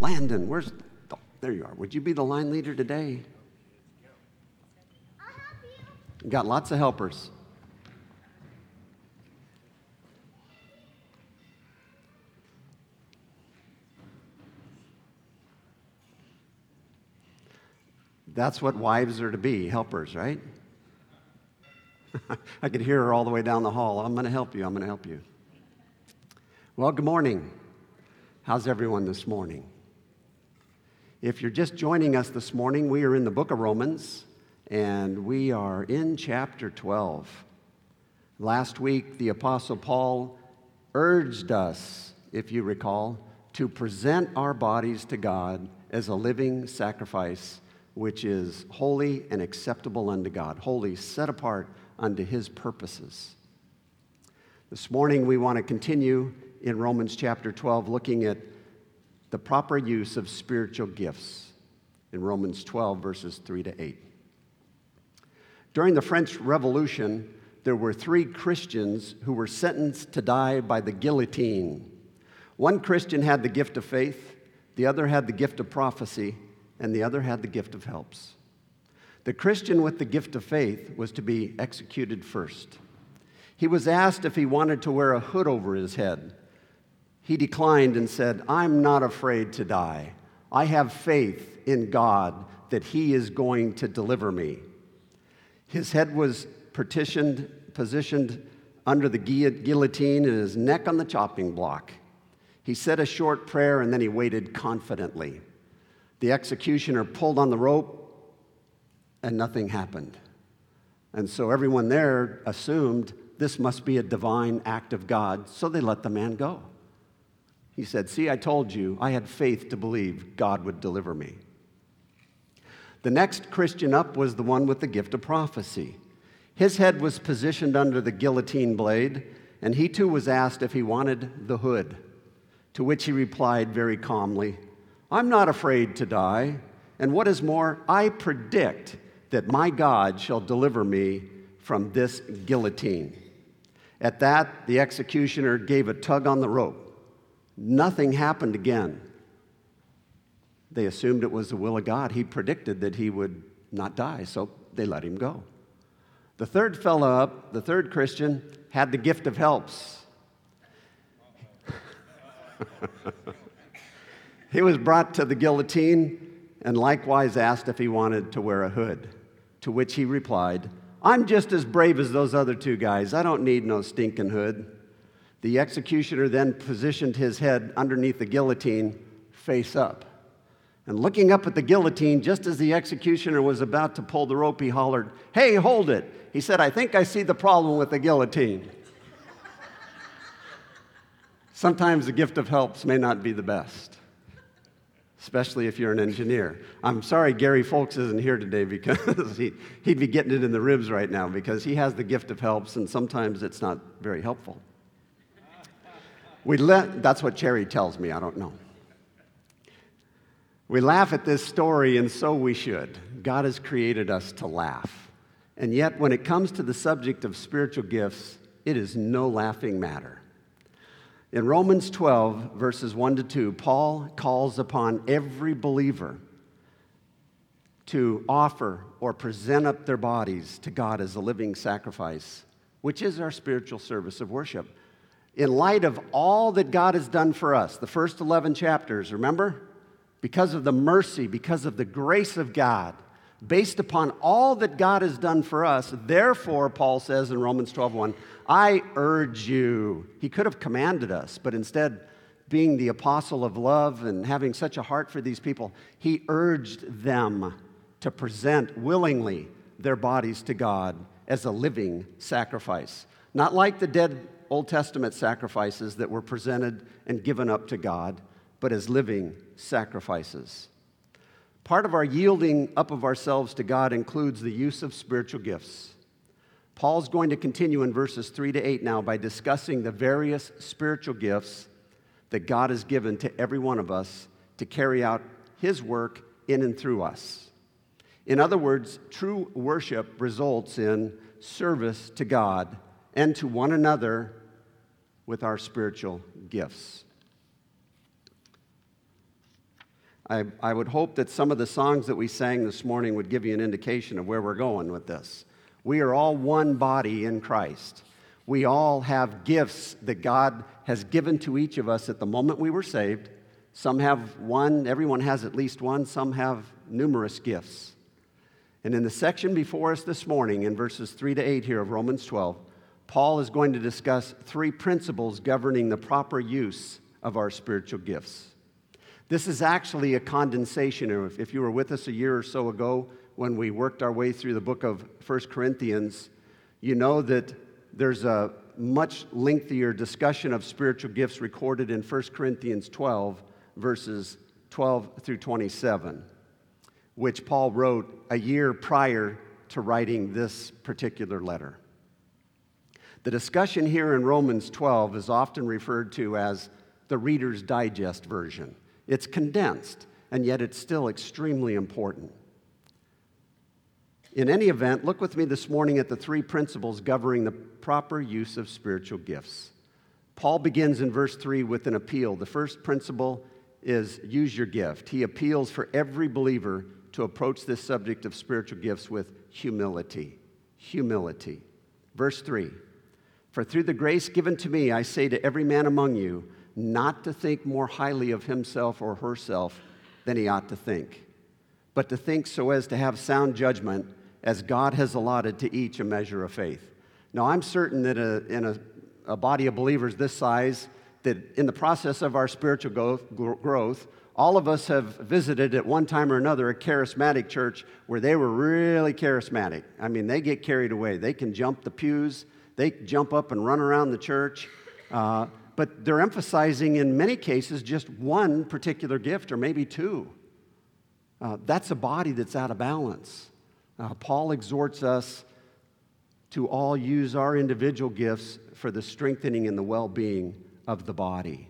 Landon, there you are. Would you be the line leader today? I'll help you. Got lots of helpers. That's what wives are to be, helpers, right? I could hear her all the way down the hall. I'm going to help you. I'm going to help you. Well, good morning. How's everyone this morning? If you're just joining us this morning, we are in the book of Romans, and we are in chapter 12. Last week, the Apostle Paul urged us, if you recall, to present our bodies to God as a living sacrifice, which is holy and acceptable unto God, holy, set apart unto His purposes. This morning, we want to continue in Romans chapter 12, looking at the proper use of spiritual gifts in Romans 12, verses 3 to 8. During the French Revolution, there were 3 Christians who were sentenced to die by the guillotine. One Christian had the gift of faith, the other had the gift of prophecy, and the other had the gift of helps. The Christian with the gift of faith was to be executed first. He was asked if he wanted to wear a hood over his head. He declined and said, "I'm not afraid to die. I have faith in God that He is going to deliver me." His head was positioned under the guillotine and his neck on the chopping block. He said a short prayer and then he waited confidently. The executioner pulled on the rope and nothing happened. And so everyone there assumed this must be a divine act of God, so they let the man go. He said, "See, I told you, I had faith to believe God would deliver me." The next Christian up was the one with the gift of prophecy. His head was positioned under the guillotine blade, and he too was asked if he wanted the hood, to which he replied very calmly, "I'm not afraid to die, and what is more, I predict that my God shall deliver me from this guillotine." At that, the executioner gave a tug on the rope. Nothing happened again. They assumed it was the will of God. He predicted that he would not die, so they let him go. The third fellow up, the third Christian, had the gift of helps. He was brought to the guillotine and likewise asked if he wanted to wear a hood, to which he replied, "I'm just as brave as those other 2 guys. I don't need no stinking hood." The executioner then positioned his head underneath the guillotine, face up. And looking up at the guillotine, just as the executioner was about to pull the rope, he hollered, "Hey, hold it." He said, "I think I see the problem with the guillotine." Sometimes the gift of helps may not be the best, especially if you're an engineer. I'm sorry Gary Folks isn't here today because he'd be getting it in the ribs right now because he has the gift of helps and sometimes it's not very helpful. That's what Cherry tells me, I don't know. We laugh at this story, and so we should. God has created us to laugh. And yet, when it comes to the subject of spiritual gifts, it is no laughing matter. In Romans 12, verses 1 to 2, Paul calls upon every believer to offer or present up their bodies to God as a living sacrifice, which is our spiritual service of worship. In light of all that God has done for us, the first 11 chapters, remember? Because of the mercy, because of the grace of God, based upon all that God has done for us, therefore, Paul says in Romans 12:1, I urge you. He could have commanded us, but instead, being the apostle of love and having such a heart for these people, he urged them to present willingly their bodies to God as a living sacrifice. Not like the dead Old Testament sacrifices that were presented and given up to God, but as living sacrifices. Part of our yielding up of ourselves to God includes the use of spiritual gifts. Paul's going to continue in verses 3 to 8 now by discussing the various spiritual gifts that God has given to every one of us to carry out His work in and through us. In other words, true worship results in service to God and to one another with our spiritual gifts. I would hope that some of the songs that we sang this morning would give you an indication of where we're going with this. We are all one body in Christ. We all have gifts that God has given to each of us at the moment we were saved. Some have one, everyone has at least one, some have numerous gifts. And in the section before us this morning, in verses 3 to 8 here of Romans 12, Paul is going to discuss 3 principles governing the proper use of our spiritual gifts. This is actually a condensation. If you were with us a year or so ago when we worked our way through the book of 1 Corinthians, you know that there's a much lengthier discussion of spiritual gifts recorded in 1 Corinthians 12, verses 12 through 27, which Paul wrote a year prior to writing this particular letter. The discussion here in Romans 12 is often referred to as the Reader's Digest version. It's condensed, and yet it's still extremely important. In any event, look with me this morning at the 3 principles governing the proper use of spiritual gifts. Paul begins in verse 3 with an appeal. The first principle is use your gift. He appeals for every believer to approach this subject of spiritual gifts with humility. Humility. Verse 3, for through the grace given to me, I say to every man among you, not to think more highly of himself or herself than he ought to think, but to think so as to have sound judgment, as God has allotted to each a measure of faith. Now, I'm certain that in a body of believers this size, that in the process of our spiritual growth, all of us have visited at one time or another a charismatic church where they were really charismatic. I mean, they get carried away. They can jump the pews. They jump up and run around the church. But they're emphasizing, in many cases, just one particular gift or maybe 2. That's a body that's out of balance. Paul exhorts us to all use our individual gifts for the strengthening and the well-being of the body.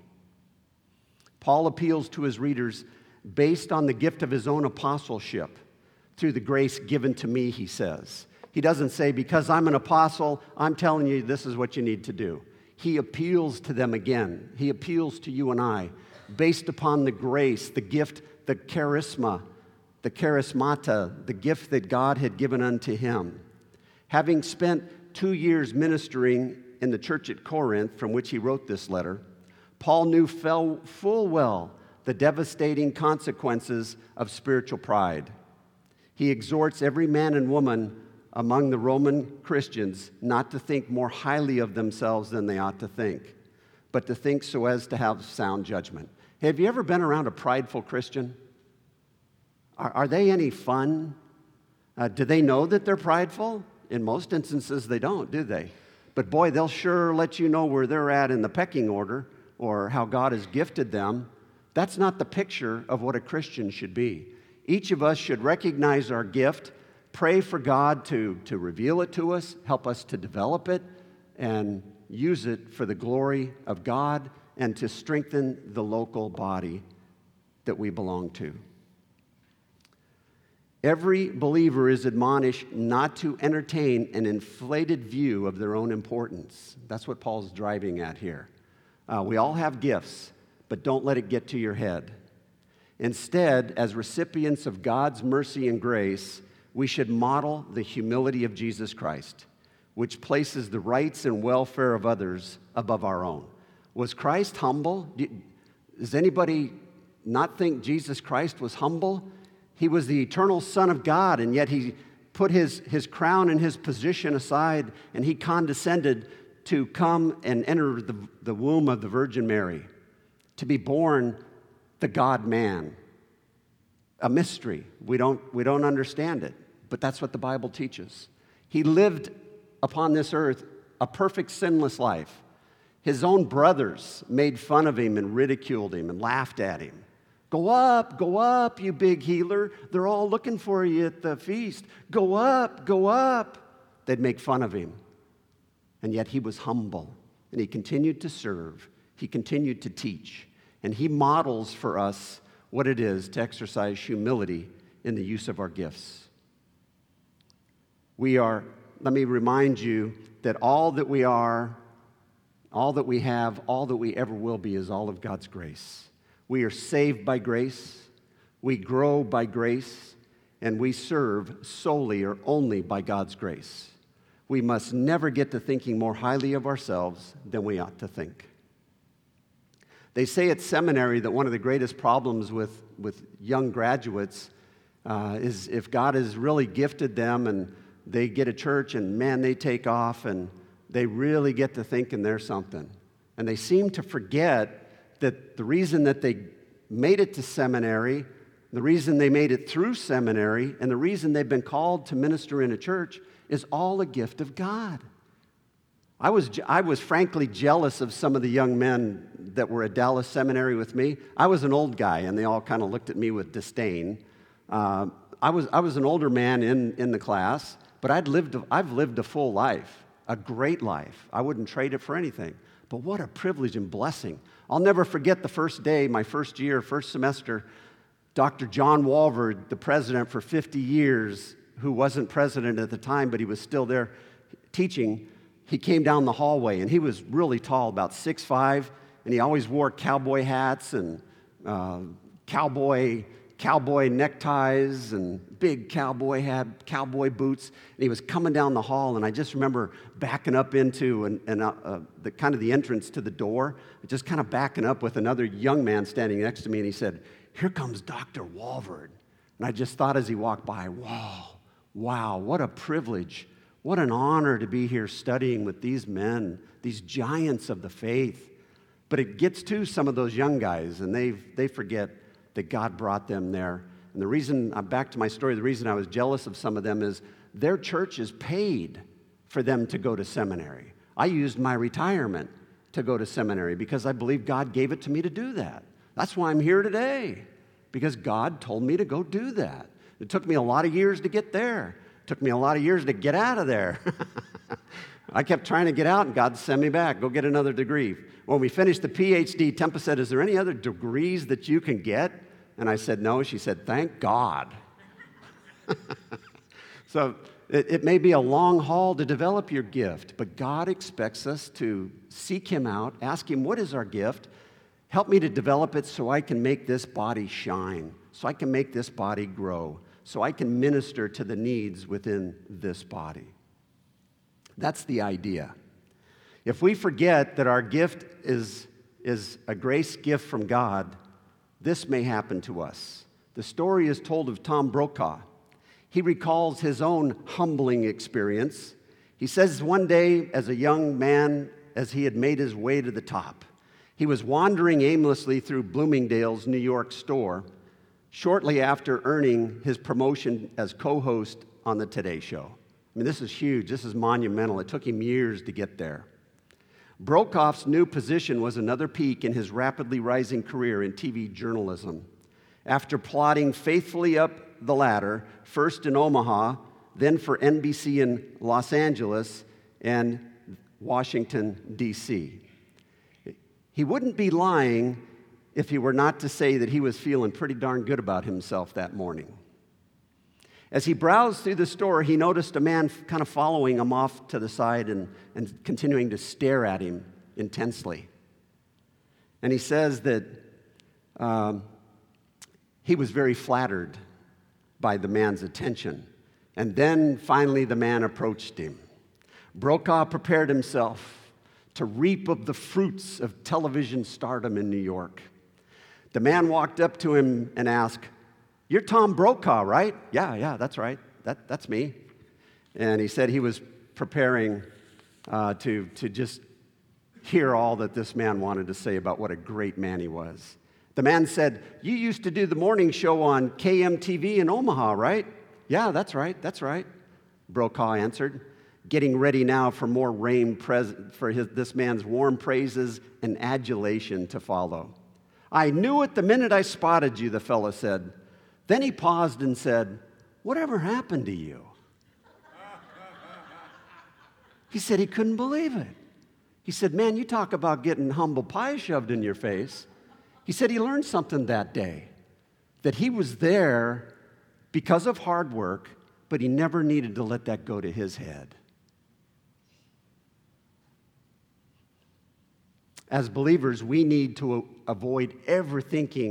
Paul appeals to his readers based on the gift of his own apostleship through the grace given to me, he says. He doesn't say, because I'm an apostle, I'm telling you this is what you need to do. He appeals to them again. He appeals to you and I based upon the grace, the gift, the charisma, the charismata, the gift that God had given unto him. Having spent 2 years ministering in the church at Corinth, from which he wrote this letter, Paul knew full well the devastating consequences of spiritual pride. He exhorts every man and woman among the Roman Christians not to think more highly of themselves than they ought to think, but to think so as to have sound judgment. Have you ever been around a prideful Christian? Are they any fun? Do they know that they're prideful? In most instances, they don't, do they? But boy, they'll sure let you know where they're at in the pecking order or how God has gifted them. That's not the picture of what a Christian should be. Each of us should recognize our gift, pray for God to reveal it to us, help us to develop it, and use it for the glory of God and to strengthen the local body that we belong to. Every believer is admonished not to entertain an inflated view of their own importance. That's what Paul's driving at here. We all have gifts, but don't let it get to your head. Instead, as recipients of God's mercy and grace, we should model the humility of Jesus Christ, which places the rights and welfare of others above our own. Was Christ humble? Does anybody not think Jesus Christ was humble? He was the eternal Son of God, and yet he put his crown and his position aside, and he condescended to come and enter the womb of the Virgin Mary, to be born the God-man. A mystery. We don't understand it, but that's what the Bible teaches. He lived upon this earth a perfect, sinless life. His own brothers made fun of him and ridiculed him and laughed at him. Go up, you big healer. They're all looking for you at the feast. Go up. They'd make fun of him. And yet he was humble, and he continued to serve. He continued to teach. And he models for us what it is to exercise humility in the use of our gifts. Let me remind you that all that we are, all that we have, all that we ever will be is all of God's grace. We are saved by grace. We grow by grace, and we serve solely or only by God's grace. We must never get to thinking more highly of ourselves than we ought to think. They say at seminary that one of the greatest problems with young graduates is if God has really gifted them and they get a church and, man, they take off and they really get to thinking they're something. And they seem to forget that the reason that they made it to seminary, the reason they made it through seminary, and the reason they've been called to minister in a church is all a gift of God. I was frankly jealous of some of the young men that were at Dallas Seminary with me. I was an old guy, and they all kind of looked at me with disdain. I was an older man in the class, but I've lived a full life, a great life. I wouldn't trade it for anything. But what a privilege and blessing. I'll never forget the first day, my first year, first semester, Dr. John Walvoord, the president for 50 years, who wasn't president at the time, but he was still there teaching, he came down the hallway, and he was really tall, about 6'5", and he always wore cowboy hats and cowboy neckties and big cowboy hat, cowboy boots. And he was coming down the hall, and I just remember backing up into the kind of the entrance to the door, just kind of backing up with another young man standing next to me, and he said, "Here comes Dr. Walvoord." And I just thought as he walked by, wow, what a privilege. What an honor to be here studying with these men, these giants of the faith. But it gets to some of those young guys, and they forget that God brought them there. And the reason, I'm back to my story, the reason I was jealous of some of them is their churches paid for them to go to seminary. I used my retirement to go to seminary because I believe God gave it to me to do that. That's why I'm here today, because God told me to go do that. It took me a lot of years to get there. It took me a lot of years to get out of there. I kept trying to get out, and God sent me back. Go get another degree. When we finished the PhD, Tempa said, "Is there any other degrees that you can get?" And I said, "No." She said, "Thank God." So it may be a long haul to develop your gift, but God expects us to seek Him out, ask Him, what is our gift? Help me to develop it so I can make this body shine, so I can make this body grow, so I can minister to the needs within this body. That's the idea. If we forget that our gift is a grace gift from God, this may happen to us. The story is told of Tom Brokaw. He recalls his own humbling experience. He says one day, as a young man, as he had made his way to the top, he was wandering aimlessly through Bloomingdale's New York store shortly after earning his promotion as co-host on the Today Show. I mean, this is huge. This is monumental. It took him years to get there. Brokaw's new position was another peak in his rapidly rising career in TV journalism. After plodding faithfully up the ladder, first in Omaha, then for NBC in Los Angeles and Washington, D.C. He wouldn't be lying if he were not to say that he was feeling pretty darn good about himself that morning. As he browsed through the store, he noticed a man kind of following him off to the side and continuing to stare at him intensely. And he says that he was very flattered by the man's attention. And then finally the man approached him. Brokaw prepared himself to reap of the fruits of television stardom in New York. The man walked up to him and asked, "You're Tom Brokaw, right?" Yeah, that's right. That's me. And he said he was preparing to just hear all that this man wanted to say about what a great man he was. The man said, "You used to do the morning show on KMTV in Omaha, right?" "Yeah, that's right. Brokaw answered, getting ready now for more this man's warm praises and adulation to follow. "I knew it the minute I spotted you," the fellow said. Then he paused and said, "Whatever happened to you?" He said he couldn't believe it. He said, "Man, you talk about getting humble pie shoved in your face." He said he learned something that day, that he was there because of hard work, but he never needed to let that go to his head. As believers, we need to avoid ever thinking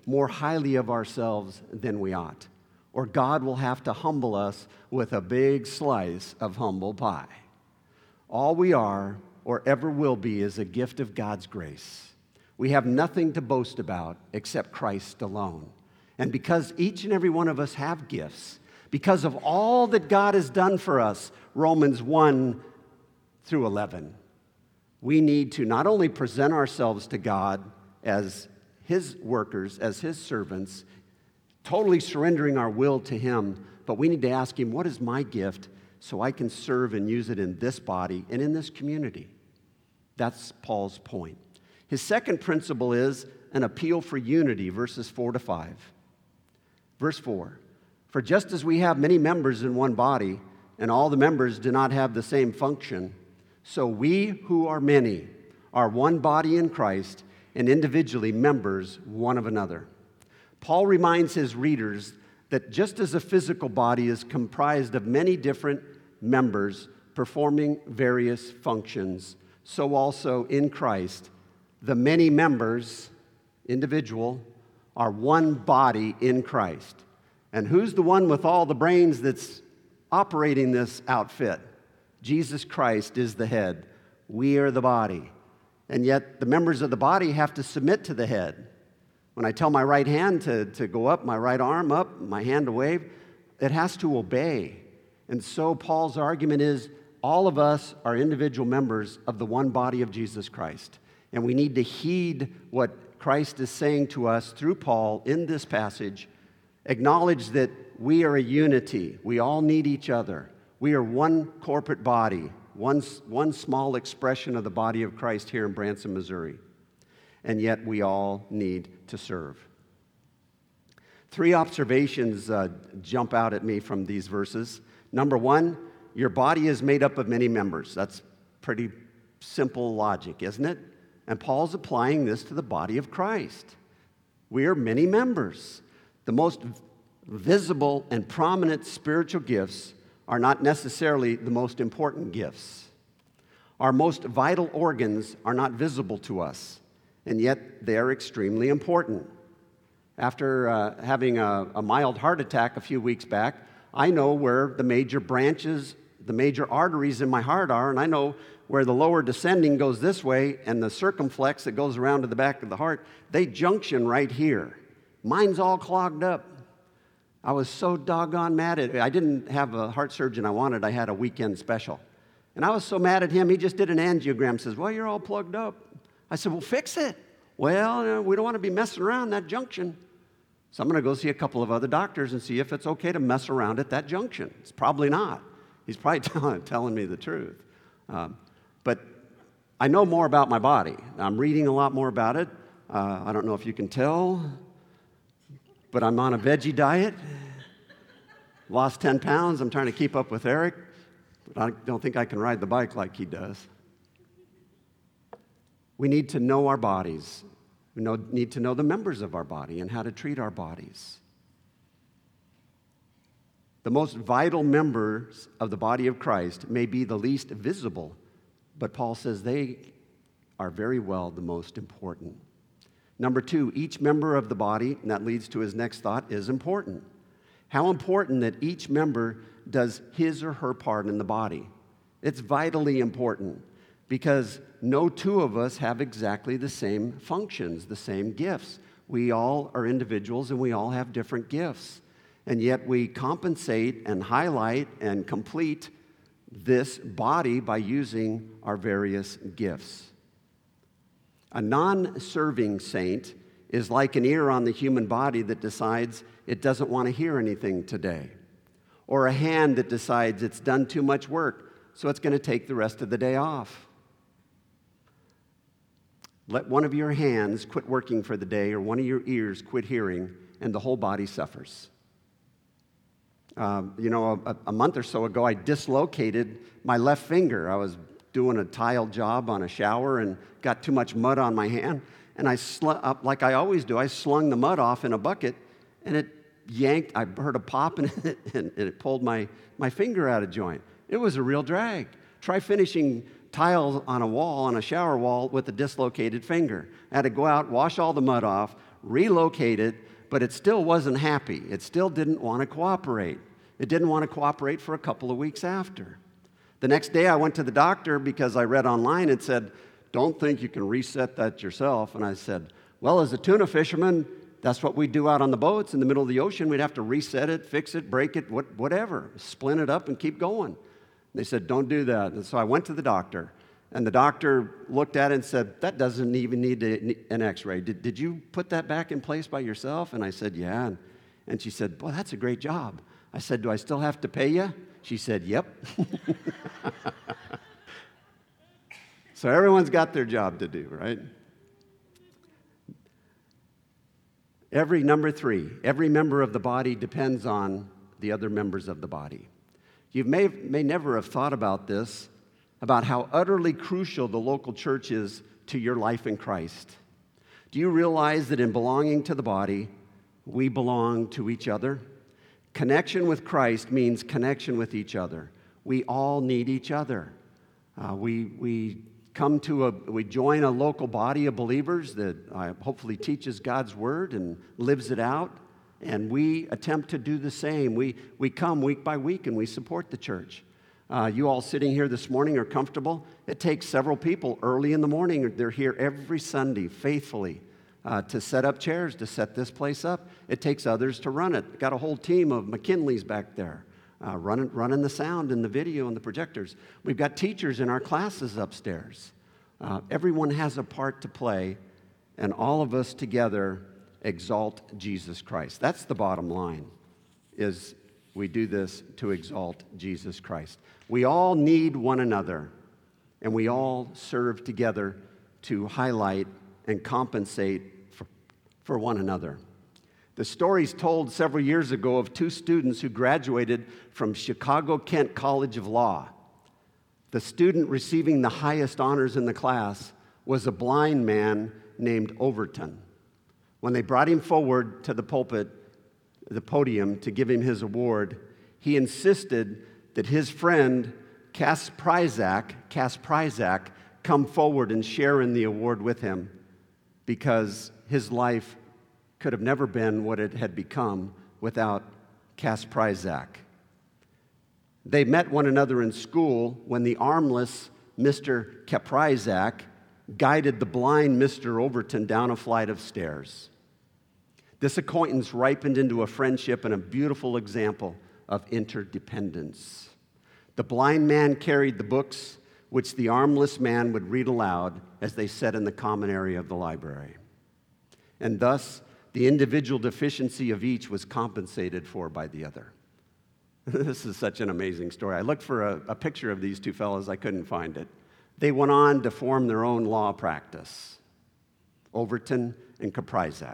more highly of ourselves than we ought, or God will have to humble us with a big slice of humble pie. All we are or ever will be is a gift of God's grace. We have nothing to boast about except Christ alone. And because each and every one of us have gifts, because of all that God has done for us, Romans 1 through 11, we need to not only present ourselves to God as His workers, as His servants, totally surrendering our will to Him, but we need to ask Him, what is my gift so I can serve and use it in this body and in this community? That's Paul's point. His second principle is an appeal for unity, verses 4 to 5. Verse 4, for just as we have many members in one body, and all the members do not have the same function, so we who are many are one body in Christ and individually members one of another. Paul reminds his readers that just as a physical body is comprised of many different members performing various functions, so also in Christ, the many members, individual, are one body in Christ. And who's the one with all the brains that's operating this outfit? Jesus Christ is the head. We are the body. And yet the members of the body have to submit to the head. When I tell my right hand to go up, my right arm up, my hand to wave, it has to obey. And so Paul's argument is all of us are individual members of the one body of Jesus Christ. And we need to heed what Christ is saying to us through Paul in this passage. Acknowledge that we are a unity. We all need each other. We are one corporate body, one small expression of the body of Christ here in Branson, Missouri. And yet we all need to serve. 3 observations jump out at me from these verses. Number 1, your body is made up of many members. That's pretty simple logic, isn't it? And Paul's applying this to the body of Christ. We are many members. The most visible and prominent spiritual gifts are not necessarily the most important gifts. Our most vital organs are not visible to us, and yet they are extremely important. After having a mild heart attack a few weeks back, I know where the major branches, the major arteries in my heart are, and I know where the lower descending goes this way and the circumflex that goes around to the back of the heart, they junction right here. Mine's all clogged up. I was so doggone mad at it. I didn't have a heart surgeon I wanted. I had a weekend special. And I was so mad at him, he just did an angiogram, says, well, you're all plugged up. I said, well, fix it. Well, we don't want to be messing around that junction. So I'm going to go see a couple of other doctors and see if it's okay to mess around at that junction. It's probably not. He's probably telling me the truth. But I know more about my body. I'm reading a lot more about it. I don't know if you can tell, but I'm on a veggie diet. Lost 10 pounds. I'm trying to keep up with Eric, but I don't think I can ride the bike like he does. We need to know our bodies. We need to know the members of our body and how to treat our bodies. The most vital members of the body of Christ may be the least visible, but Paul says they are very well the most important. Number 2, each member of the body, and that leads to his next thought, is important. How important that each member does his or her part in the body. It's vitally important because no two of us have exactly the same functions, the same gifts. We all are individuals and we all have different gifts. And yet we compensate and highlight and complete this body by using our various gifts. A non-serving saint is like an ear on the human body that decides it doesn't want to hear anything today, or a hand that decides it's done too much work, so it's going to take the rest of the day off. Let one of your hands quit working for the day, or one of your ears quit hearing, and the whole body suffers. A month or so ago, I dislocated my left finger. I was doing a tile job on a shower and got too much mud on my hand. And like I always do, I slung the mud off in a bucket, and it yanked. I heard a pop, and it pulled my finger out of joint. It was a real drag. Try finishing tiles on a wall, on a shower wall, with a dislocated finger. I had to go out, wash all the mud off, relocate it, but it still wasn't happy. It still didn't want to cooperate. It didn't want to cooperate for a couple of weeks after. The next day I went to the doctor because I read online it said, don't think you can reset that yourself. And I said, well, as a tuna fisherman, that's what we do out on the boats in the middle of the ocean. We'd have to reset it, fix it, break it, whatever, splint it up and keep going. They said, don't do that. And so I went to the doctor, and the doctor looked at it and said, that doesn't even need an x-ray. Did you put that back in place by yourself? And I said, yeah. And she said, boy, that's a great job. I said, do I still have to pay you? She said, yep. So everyone's got their job to do, right? Number 3, every member of the body depends on the other members of the body. You may never have thought about this, about how utterly crucial the local church is to your life in Christ. Do you realize that in belonging to the body, we belong to each other? Connection with Christ means connection with each other. We all need each other. We join a local body of believers that hopefully teaches God's word and lives it out, and we attempt to do the same. We come week by week and we support the church. You all sitting here this morning are comfortable. It takes several people early in the morning. They're here every Sunday faithfully to set up chairs, to set this place up. It takes others to run it. Got a whole team of McKinleys back there running the sound and the video and the projectors. We've got teachers in our classes upstairs. Everyone has a part to play, and all of us together exalt Jesus Christ. That's the bottom line, is we do this to exalt Jesus Christ. We all need one another, and we all serve together to highlight and compensate for one another. The story's told several years ago of 2 students who graduated from Chicago-Kent College of Law. The student receiving the highest honors in the class was a blind man named Overton. When they brought him forward to the podium to give him his award, he insisted that his friend Cass Pryzak come forward and share in the award with him, because his life could have never been what it had become without Cass Pryzak. They met one another in school when the armless Mr. Kaprizak guided the blind Mr. Overton down a flight of stairs. This acquaintance ripened into a friendship and a beautiful example of interdependence. The blind man carried the books which the armless man would read aloud as they sat in the common area of the library. And thus, the individual deficiency of each was compensated for by the other. This is such an amazing story. I looked for a picture of these 2 fellows. I couldn't find it. They went on to form their own law practice, Overton and Kaprizak,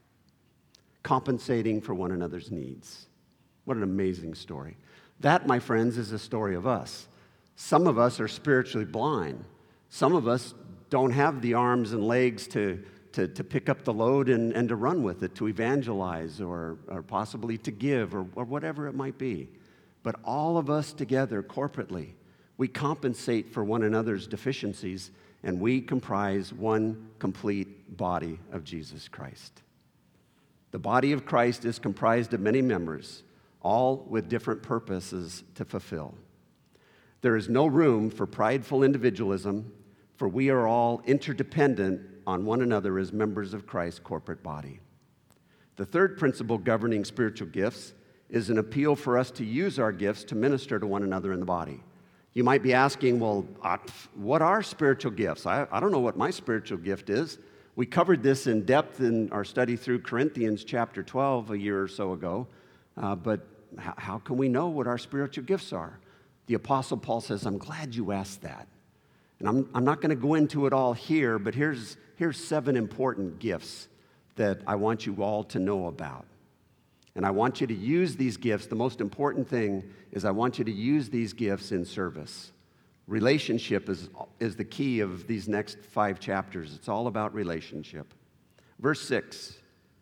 compensating for one another's needs. What an amazing story. That, my friends, is a story of us. Some of us are spiritually blind. Some of us don't have the arms and legs to pick up the load and to run with it, to evangelize or possibly to give or whatever it might be. But all of us together corporately, we compensate for one another's deficiencies, and we comprise one complete body of Jesus Christ. The body of Christ is comprised of many members, all with different purposes to fulfill. There is no room for prideful individualism, for we are all interdependent on one another as members of Christ's corporate body. The third principle governing spiritual gifts is an appeal for us to use our gifts to minister to one another in the body. You might be asking, well, what are spiritual gifts? I don't know what my spiritual gift is. We covered this in depth in our study through Corinthians chapter 12 a year or so ago, but how can we know what our spiritual gifts are? The Apostle Paul says, I'm glad you asked that. And I'm not going to go into it all here, but here's 7 important gifts that I want you all to know about. And I want you to use these gifts. The most important thing is I want you to use these gifts in service. Relationship is the key of these next 5 chapters. It's all about relationship. Verse 6,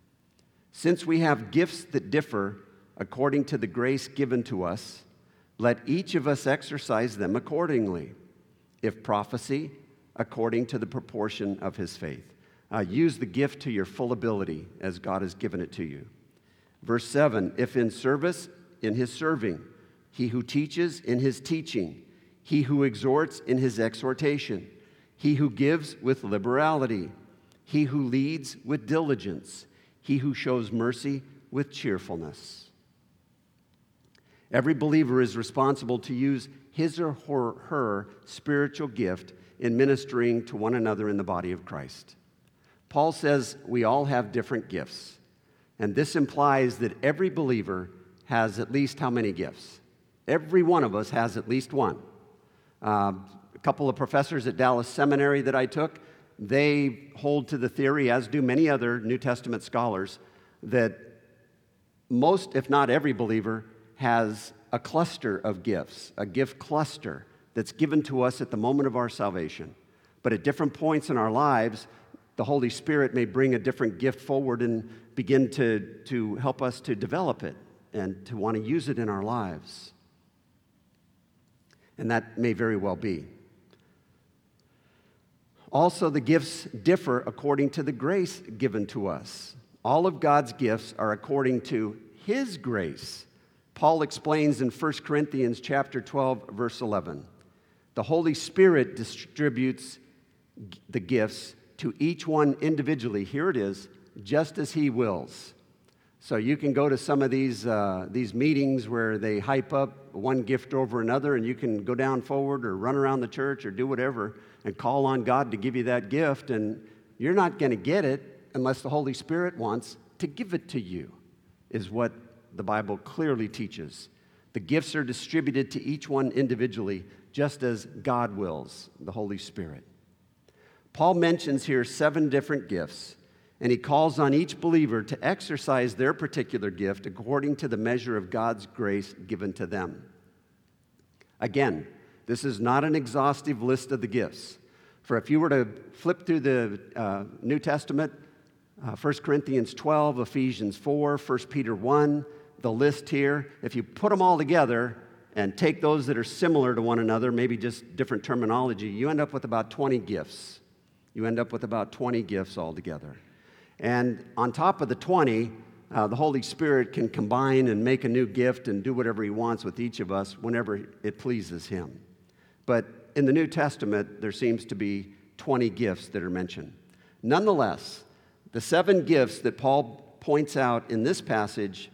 since we have gifts that differ according to the grace given to us, let each of us exercise them accordingly. If prophecy, according to the proportion of his faith. Use the gift to your full ability as God has given it to you. Verse 7, if in service, in his serving, he who teaches in his teaching, he who exhorts in his exhortation, he who gives with liberality, he who leads with diligence, he who shows mercy with cheerfulness. Every believer is responsible to use his or her spiritual gift in ministering to one another in the body of Christ. Paul says we all have different gifts, and this implies that every believer has at least how many gifts? Every one of us has at least one. A couple of professors at Dallas Seminary that I took, they hold to the theory, as do many other New Testament scholars, that most, if not every believer, has a cluster of gifts, a gift cluster that's given to us at the moment of our salvation. But at different points in our lives, the Holy Spirit may bring a different gift forward and begin to help us to develop it and to want to use it in our lives. And that may very well be. Also, the gifts differ according to the grace given to us. All of God's gifts are according to His grace. Paul explains in 1 Corinthians chapter 12, verse 11. The Holy Spirit distributes the gifts to each one individually. Here it is, just as He wills. So you can go to some of these meetings where they hype up one gift over another, and you can go down forward or run around the church or do whatever and call on God to give you that gift, and you're not going to get it unless the Holy Spirit wants to give it to you, is what the Bible clearly teaches. The gifts are distributed to each one individually, just as God wills, the Holy Spirit. Paul mentions here 7 different gifts, and he calls on each believer to exercise their particular gift according to the measure of God's grace given to them. Again, this is not an exhaustive list of the gifts. For if you were to flip through the New Testament, 1 Corinthians 12, Ephesians 4, 1 Peter 1, the list here, if you put them all together and take those that are similar to one another, maybe just different terminology, you end up with about 20 gifts. You end up with about 20 gifts altogether. And on top of the 20, the Holy Spirit can combine and make a new gift and do whatever He wants with each of us whenever it pleases Him. But in the New Testament, there seems to be 20 gifts that are mentioned. Nonetheless, the 7 gifts that Paul points out in this passage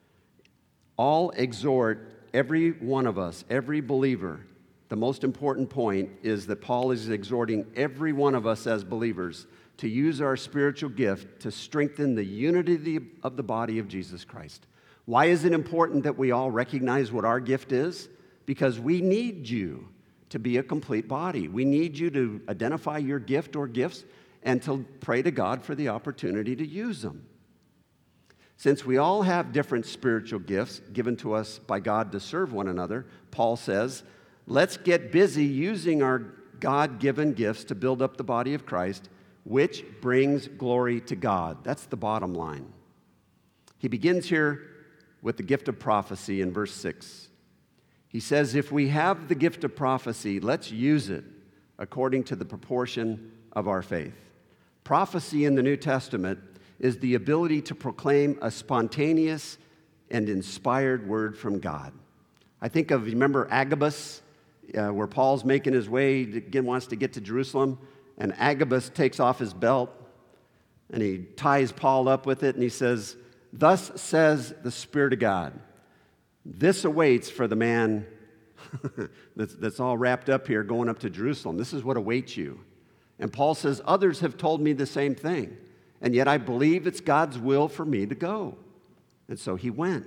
all exhort every one of us, every believer. The most important point is that Paul is exhorting every one of us as believers to use our spiritual gift to strengthen the unity of the body of Jesus Christ. Why is it important that we all recognize what our gift is? Because we need you to be a complete body. We need you to identify your gift or gifts and to pray to God for the opportunity to use them. Since we all have different spiritual gifts given to us by God to serve one another, Paul says, let's get busy using our God-given gifts to build up the body of Christ, which brings glory to God. That's the bottom line. He begins here with the gift of prophecy in verse 6. He says, if we have the gift of prophecy, let's use it according to the proportion of our faith. Prophecy in the New Testament is the ability to proclaim a spontaneous and inspired word from God. I think of, remember Agabus, where Paul's making his way, again wants to get to Jerusalem, and Agabus takes off his belt, and he ties Paul up with it, and he says, thus says the Spirit of God, this awaits for the man that's all wrapped up here going up to Jerusalem. This is what awaits you. And Paul says, others have told me the same thing, and yet I believe it's God's will for me to go. And so he went.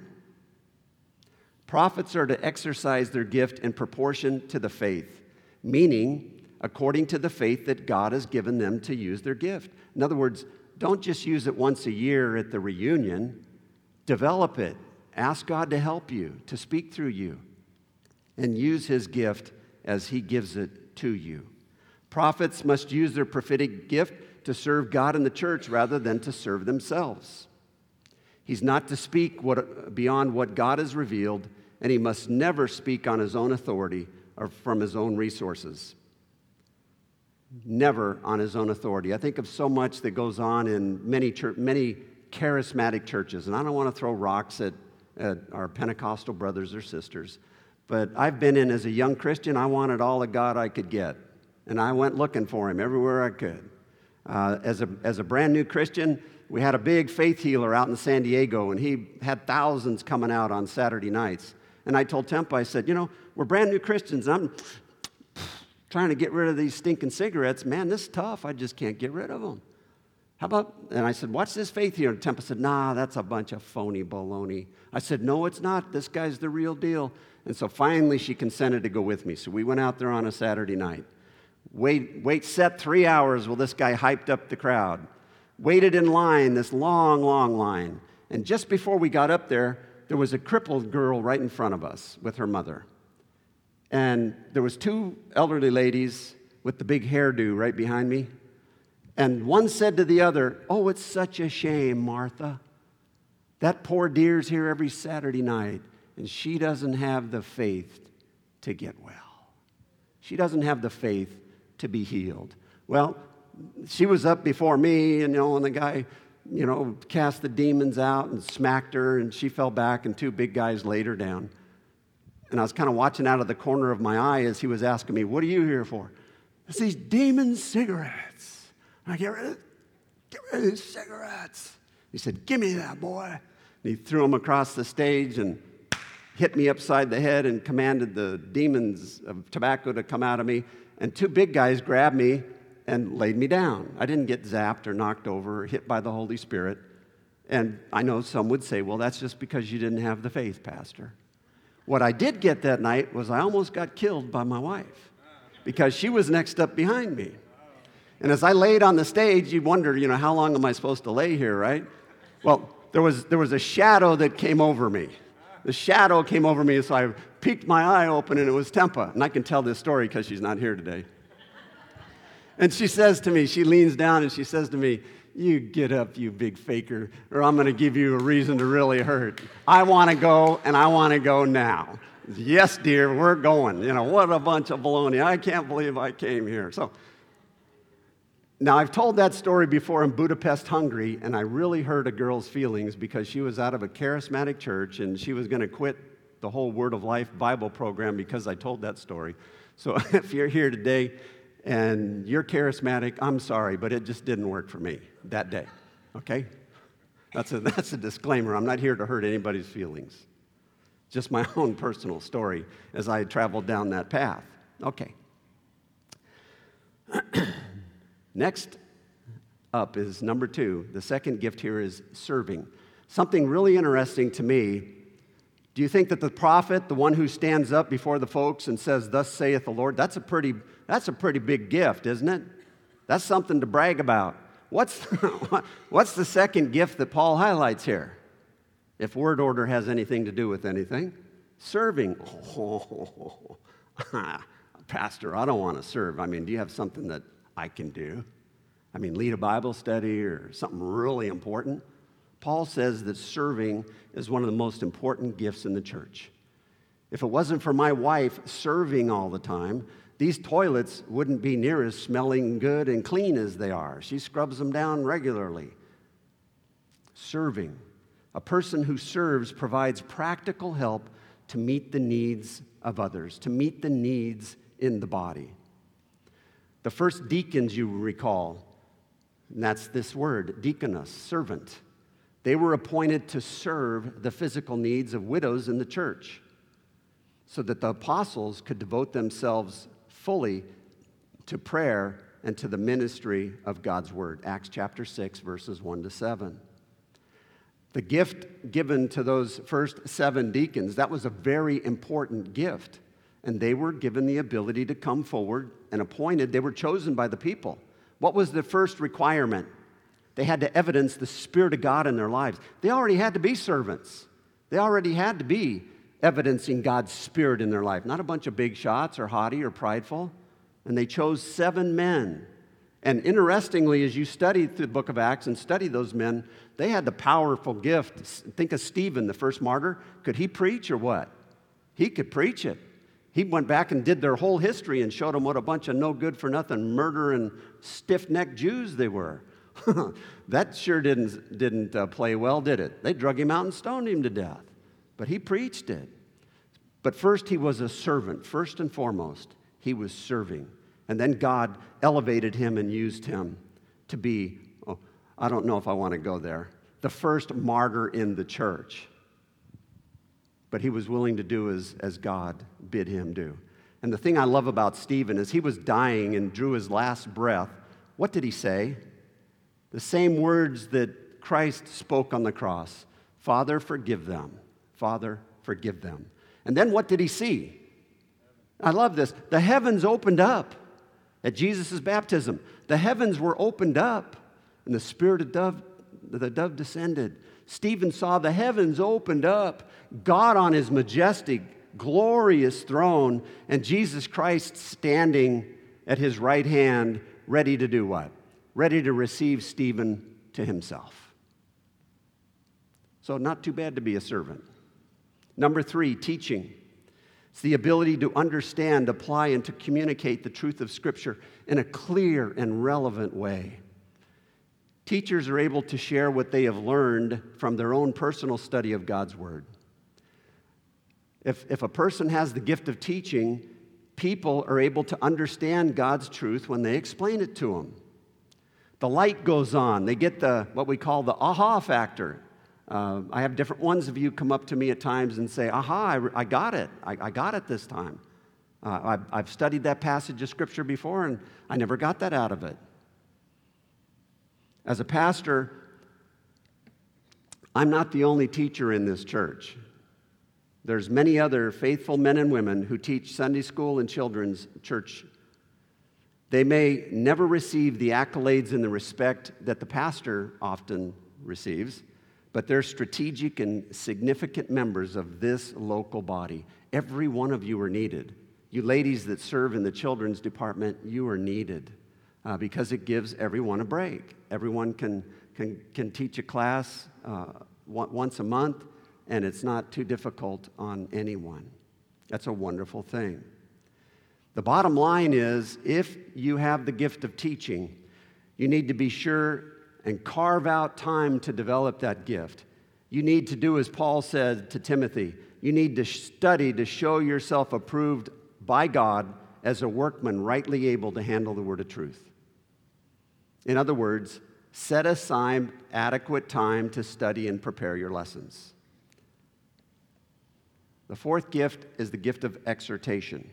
Prophets are to exercise their gift in proportion to the faith, meaning according to the faith that God has given them to use their gift. In other words, don't just use it once a year at the reunion. Develop it. Ask God to help you, to speak through you, and use His gift as He gives it to you. Prophets must use their prophetic gift to serve God and the church rather than to serve themselves. He's not to speak beyond what God has revealed, and he must never speak on his own authority or from his own resources. never on his own authority. I think of so much that goes on in many charismatic churches, and I don't want to throw rocks at our Pentecostal brothers or sisters, but I've been in as a young Christian. I wanted all the God I could get, and I went looking for him everywhere I could. As a brand new Christian, we had a big faith healer out in San Diego, and he had thousands coming out on Saturday nights. And I told Tempa, I said, we're brand new Christians, and I'm trying to get rid of these stinking cigarettes. Man, this is tough. I just can't get rid of them. How about, and I said, what's this faith healer? And Tempa said, nah, that's a bunch of phony baloney. I said, no, it's not. This guy's the real deal. And so finally she consented to go with me. So we went out there on a Saturday night. Wait set 3 hours while this guy hyped up the crowd. Waited in line, this long, long line. And just before we got up there was a crippled girl right in front of us with her mother. And there was 2 elderly ladies with the big hairdo right behind me. And one said to the other, oh, it's such a shame, Martha. That poor dear's here every Saturday night, and she doesn't have the faith to get well. She doesn't have the faith to be healed. Well, she was up before me, and the guy, cast the demons out and smacked her, and she fell back, and 2 big guys laid her down. And I was kind of watching out of the corner of my eye as he was asking me, what are you here for? It's these demon cigarettes. I get rid of these cigarettes. He said, give me that, boy. And he threw them across the stage and hit me upside the head and commanded the demons of tobacco to come out of me. And 2 big guys grabbed me and laid me down. I didn't get zapped or knocked over or hit by the Holy Spirit. And I know some would say, well, that's just because you didn't have the faith, Pastor. What I did get that night was I almost got killed by my wife because she was next up behind me. And as I laid on the stage, you wonder, how long am I supposed to lay here, right? Well, there was a shadow that came over me. The shadow came over me, so I peeked my eye open, and it was Tempa. And I can tell this story because she's not here today. And she says to me, she leans down and she says to me, you get up, you big faker, or I'm going to give you a reason to really hurt. I want to go, and I want to go now. Yes, dear, we're going. What a bunch of baloney. I can't believe I came here. So now, I've told that story before in Budapest, Hungary, and I really hurt a girl's feelings because she was out of a charismatic church, and she was going to quit the whole Word of Life Bible program because I told that story. So if you're here today and you're charismatic, I'm sorry, but it just didn't work for me that day, okay? That's a disclaimer. I'm not here to hurt anybody's feelings. Just my own personal story as I traveled down that path. Okay. Next up is number 2. The second gift here is serving. Something really interesting to me. Do you think that the prophet, the one who stands up before the folks and says, thus saith the Lord, that's a pretty big gift, isn't it? That's something to brag about. What's the second gift that Paul highlights here? If word order has anything to do with anything, serving. Oh, Pastor, I don't want to serve. Do you have something that I can do? Lead a Bible study or something really important. Paul says that serving is one of the most important gifts in the church. If it wasn't for my wife serving all the time, these toilets wouldn't be near as smelling good and clean as they are. She scrubs them down regularly. Serving. A person who serves provides practical help to meet the needs of others, to meet the needs in the body. The first deacons, you recall, and that's this word, deaconus, servant. They were appointed to serve the physical needs of widows in the church so that the apostles could devote themselves fully to prayer and to the ministry of God's word. Acts chapter 6, verses 1 to 7. The gift given to those first 7 deacons, that was a very important gift. And they were given the ability to come forward and appointed. They were chosen by the people. What was the first requirement? They had to evidence the Spirit of God in their lives. They already had to be servants. They already had to be evidencing God's Spirit in their life. Not a bunch of big shots or haughty or prideful. And they chose 7 men. And interestingly, as you study through the book of Acts and study those men, they had the powerful gift. Think of Stephen, the first martyr. Could he preach or what? He could preach it. He went back and did their whole history and showed them what a bunch of no good for nothing, murdering, stiff-necked Jews they were. That sure didn't play well, did it? They drug him out and stoned him to death. But he preached it. But first, he was a servant. First and foremost, he was serving. And then God elevated him and used him to be, I don't know if I want to go there, the first martyr in the church. But he was willing to do as God bid him do. And the thing I love about Stephen is he was dying and drew his last breath. What did he say? The same words that Christ spoke on the cross. Father, forgive them. Father, forgive them. And then what did he see? I love this. The heavens opened up at Jesus' baptism. The heavens were opened up, and the dove descended. Stephen saw the heavens opened up, God on his majestic, glorious throne, and Jesus Christ standing at his right hand, ready to do what? Ready to receive Stephen to himself. So not too bad to be a servant. Number 3, teaching. It's the ability to understand, apply, and to communicate the truth of Scripture in a clear and relevant way. Teachers are able to share what they have learned from their own personal study of God's Word. If a person has the gift of teaching, people are able to understand God's truth when they explain it to them. The light goes on. They get what we call the aha factor. I have different ones of you come up to me at times and say, aha, I got it. I got it this time. I've studied that passage of Scripture before, and I never got that out of it. As a pastor, I'm not the only teacher in this church. There's many other faithful men and women who teach Sunday school and children's church. They may never receive the accolades and the respect that the pastor often receives, but they're strategic and significant members of this local body. Every one of you are needed. You ladies that serve in the children's department, you are needed because it gives everyone a break. Everyone can teach a class once a month, and it's not too difficult on anyone. That's a wonderful thing. The bottom line is, if you have the gift of teaching, you need to be sure and carve out time to develop that gift. You need to do as Paul said to Timothy. You need to study to show yourself approved by God as a workman rightly able to handle the word of truth. In other words, set aside adequate time to study and prepare your lessons. The 4th gift is the gift of exhortation.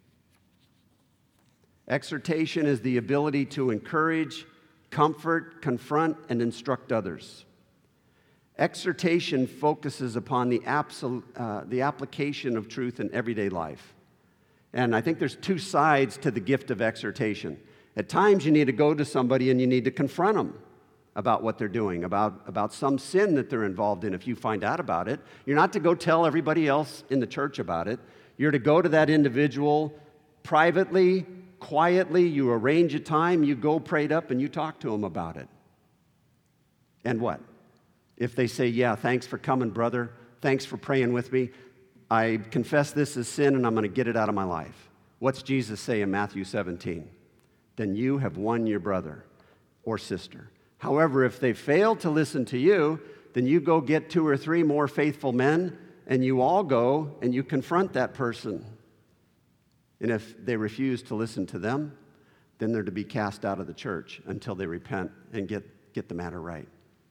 Exhortation is the ability to encourage, comfort, confront, and instruct others. Exhortation focuses upon the application of truth in everyday life. And I think there's 2 sides to the gift of exhortation. At times, you need to go to somebody and you need to confront them about what they're doing, about some sin that they're involved in. If you find out about it, you're not to go tell everybody else in the church about it. You're to go to that individual privately, quietly. You arrange a time, you go prayed up, and you talk to them about it. And what? If they say, yeah, thanks for coming, brother. Thanks for praying with me. I confess this as sin, and I'm going to get it out of my life. What's Jesus say in Matthew 17? Then you have won your brother or sister. However, if they fail to listen to you, then you go get 2 or 3 more faithful men, and you all go and you confront that person. And if they refuse to listen to them, then they're to be cast out of the church until they repent and get the matter right.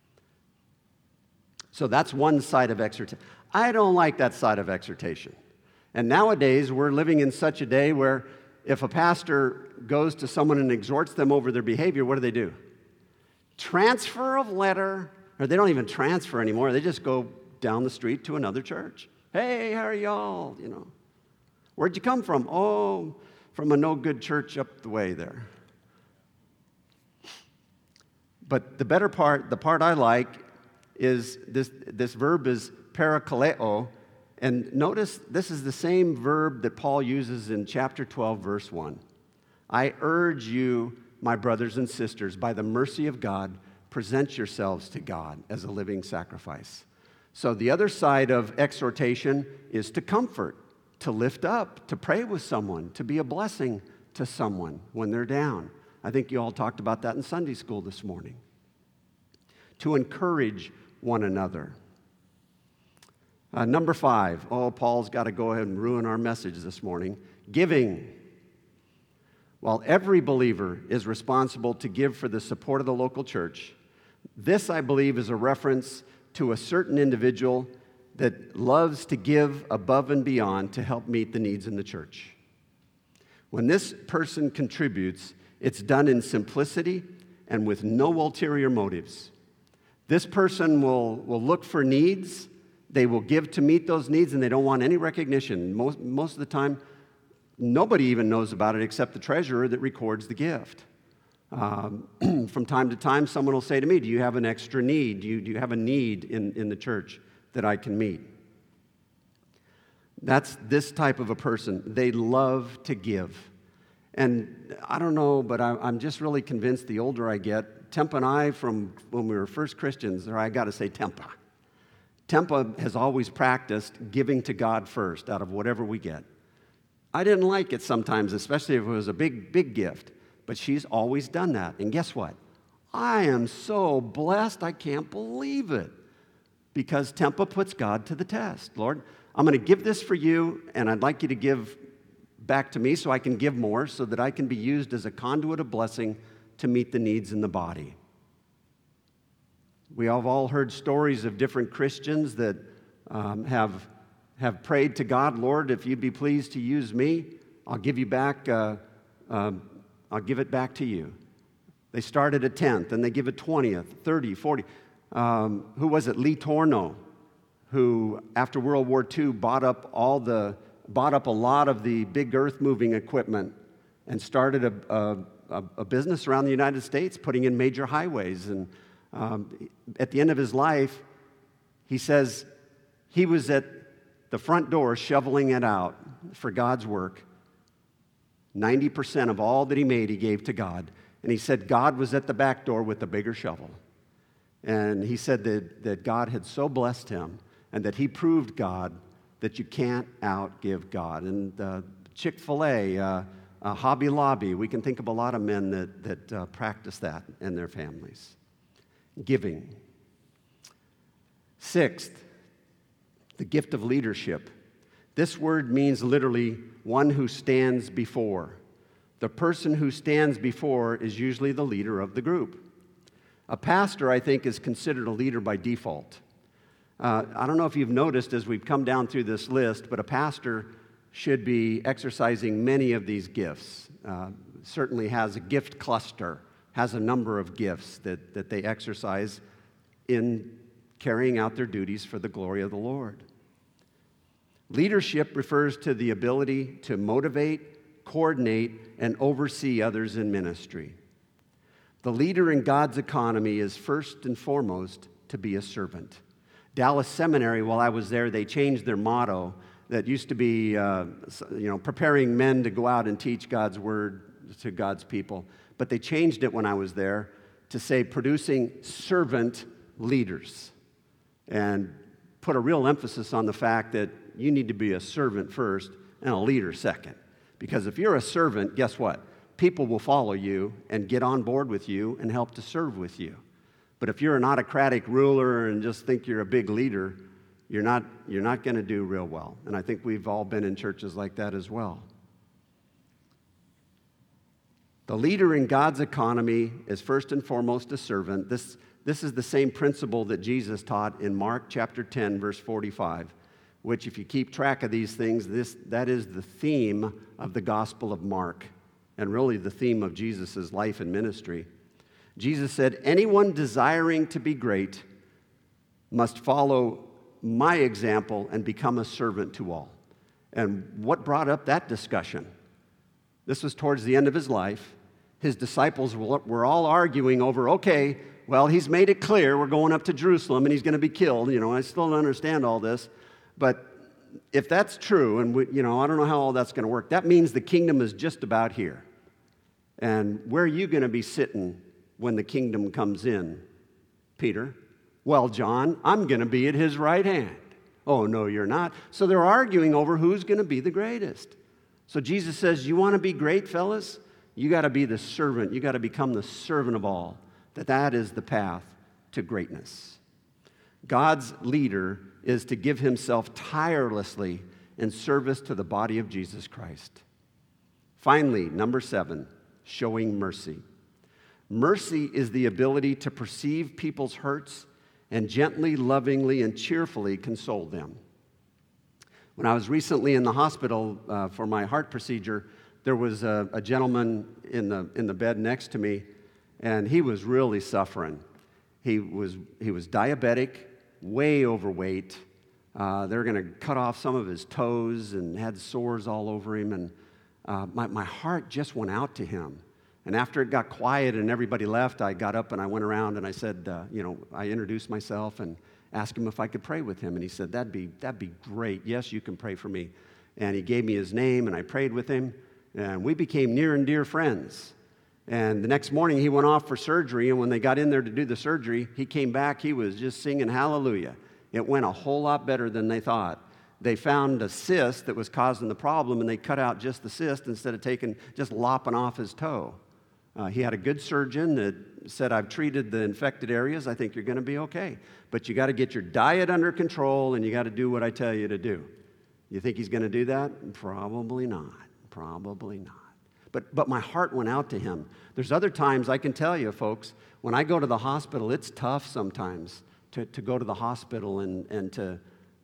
So that's one side of exhortation. I don't like that side of exhortation. And nowadays, we're living in such a day where if a pastor goes to someone and exhorts them over their behavior, what do? Transfer of letter, or they don't even transfer anymore. They just go down the street to another church. Hey, how are y'all? Where'd you come from? Oh, from a no-good church up the way there. But the better part, the part I like, is this verb is parakaleo. And notice this is the same verb that Paul uses in chapter 12, verse 1. I urge you, my brothers and sisters, by the mercy of God, present yourselves to God as a living sacrifice. So the other side of exhortation is to comfort, to lift up, to pray with someone, to be a blessing to someone when they're down. I think you all talked about that in Sunday school this morning. To encourage one another. Number 5. Oh, Paul's got to go ahead and ruin our message this morning. Giving. While every believer is responsible to give for the support of the local church, this, I believe, is a reference to a certain individual that loves to give above and beyond to help meet the needs in the church. When this person contributes, it's done in simplicity and with no ulterior motives. This person will look for needs. They will give to meet those needs, and they don't want any recognition. Most of the time, nobody even knows about it except the treasurer that records the gift. From time to time, someone will say to me, do you have an extra need? Do you have a need in the church that I can meet? That's this type of a person. They love to give. And I don't know, but I'm just really convinced the older I get, Tempa and I, from when we were first Christians, or I got to say Tempa. Tempa has always practiced giving to God first out of whatever we get. I didn't like it sometimes, especially if it was a big gift, but she's always done that. And guess what? I am so blessed, I can't believe it, because Tempa puts God to the test. Lord, I'm going to give this for you, and I'd like you to give back to me so I can give more, so that I can be used as a conduit of blessing to meet the needs in the body. We have all heard stories of different Christians that have prayed to God, Lord, if you'd be pleased to use me, I'll give you back. I'll give it back to you. They start at a tenth, and they give a 20th, 30, 40. Who was it? Lee Torno, who after World War II bought up a lot of the big earth-moving equipment and started a business around the United States, putting in major highways. And at the end of his life, he says he was at the front door shoveling it out for God's work. 90% of all that he made, he gave to God. And he said God was at the back door with the bigger shovel. And he said that God had so blessed him and that he proved God that you can't outgive God. And Chick-fil-A, Hobby Lobby, we can think of a lot of men that practice that in their families. Giving. 6th, the gift of leadership. This word means literally one who stands before. The person who stands before is usually the leader of the group. A pastor, I think, is considered a leader by default. I don't know if you've noticed as we've come down through this list, but a pastor should be exercising many of these gifts. Certainly has a gift cluster, has a number of gifts that they exercise in carrying out their duties for the glory of the Lord. Leadership refers to the ability to motivate, coordinate, and oversee others in ministry. The leader in God's economy is first and foremost to be a servant. Dallas Seminary, while I was there, they changed their motto that used to be, preparing men to go out and teach God's word to God's people. But they changed it when I was there to say producing servant leaders, and put a real emphasis on the fact that you need to be a servant first and a leader second. Because if you're a servant, guess what? People will follow you and get on board with you and help to serve with you. But if you're an autocratic ruler and just think you're a big leader, you're not going to do real well. And I think we've all been in churches like that as well. The leader in God's economy is first and foremost a servant. This is the same principle that Jesus taught in Mark chapter 10, verse 45, which if you keep track of these things, that is the theme of the Gospel of Mark, and really the theme of Jesus' life and ministry. Jesus said, anyone desiring to be great must follow my example and become a servant to all. And what brought up that discussion? This was towards the end of his life. His disciples were all arguing over, okay, well, he's made it clear we're going up to Jerusalem and he's going to be killed. I still don't understand all this. But if that's true, and I don't know how all that's going to work, that means the kingdom is just about here. And where are you going to be sitting when the kingdom comes in, Peter? Well, John, I'm going to be at his right hand. Oh, no, you're not. So they're arguing over who's going to be the greatest. So Jesus says, you want to be great, fellas? You got to be the servant. You got to become the servant of all. That is the path to greatness. God's leader is to give himself tirelessly in service to the body of Jesus Christ. Finally, number 7, showing mercy. Mercy is the ability to perceive people's hurts and gently, lovingly, and cheerfully console them. When I was recently in the hospital for my heart procedure, there was a gentleman in the bed next to me, and he was really suffering. He was diabetic, way overweight. They were going to cut off some of his toes and had sores all over him, and my heart just went out to him. And after it got quiet and everybody left, I got up and I went around and I said, I introduced myself and asked him if I could pray with him. And he said, that'd be great. Yes, you can pray for me. And he gave me his name and I prayed with him. And we became near and dear friends. And the next morning he went off for surgery. And when they got in there to do the surgery, he came back. He was just singing hallelujah. It went a whole lot better than they thought. They found a cyst that was causing the problem, and they cut out just the cyst instead of just lopping off his toe. He had a good surgeon that said, I've treated the infected areas. I think you're going to be okay. But you got to get your diet under control, and you got to do what I tell you to do. You think he's going to do that? Probably not. Probably not. But my heart went out to him. There's other times, I can tell you, folks, when I go to the hospital, it's tough sometimes to go to the hospital and to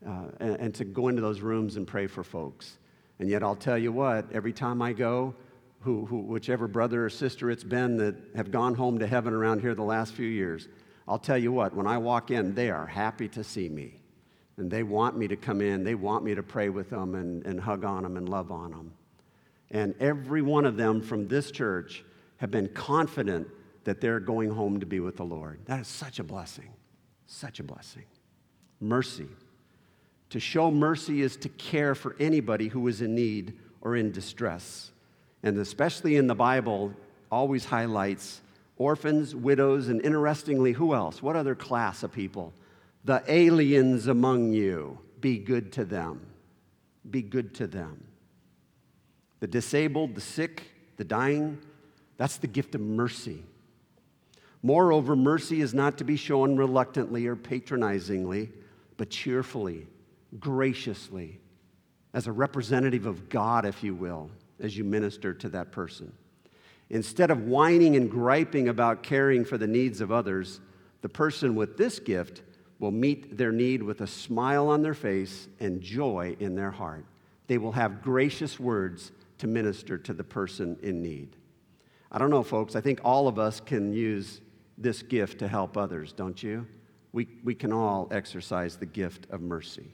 go into those rooms and pray for folks. And yet I'll tell you what, every time I go, whichever brother or sister it's been that have gone home to heaven around here the last few years, I'll tell you what, when I walk in, they are happy to see me. And they want me to come in. They want me to pray with them and hug on them and love on them. And every one of them from this church have been confident that they're going home to be with the Lord. That is such a blessing. Such a blessing. Mercy. To show mercy is to care for anybody who is in need or in distress. And especially in the Bible, always highlights orphans, widows, and interestingly, who else? What other class of people? The aliens among you. Be good to them. Be good to them. The disabled, the sick, the dying, that's the gift of mercy. Moreover, mercy is not to be shown reluctantly or patronizingly, but cheerfully, graciously, as a representative of God, if you will, as you minister to that person. Instead of whining and griping about caring for the needs of others, the person with this gift will meet their need with a smile on their face and joy in their heart. They will have gracious words to minister to the person in need. I don't know, folks, I think all of us can use this gift to help others, don't you? We can all exercise the gift of mercy.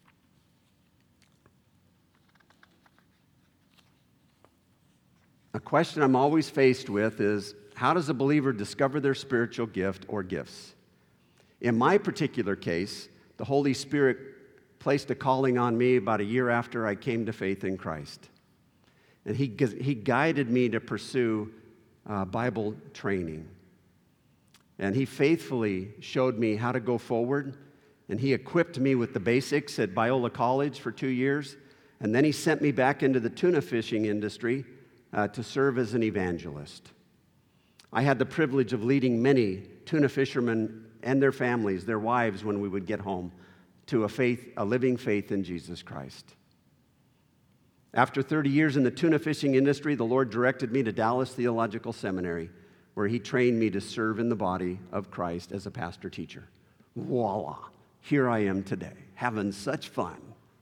A question I'm always faced with is, how does a believer discover their spiritual gift or gifts? In my particular case, the Holy Spirit placed a calling on me about a year after I came to faith in Christ. And he guided me to pursue Bible training. And he faithfully showed me how to go forward. And he equipped me with the basics at Biola College for 2 years. And then he sent me back into the tuna fishing industry to serve as an evangelist. I had the privilege of leading many tuna fishermen and their families, their wives, when we would get home, to a living faith in Jesus Christ. After 30 years in the tuna fishing industry, the Lord directed me to Dallas Theological Seminary, where he trained me to serve in the body of Christ as a pastor-teacher. Voila, here I am today, having such fun.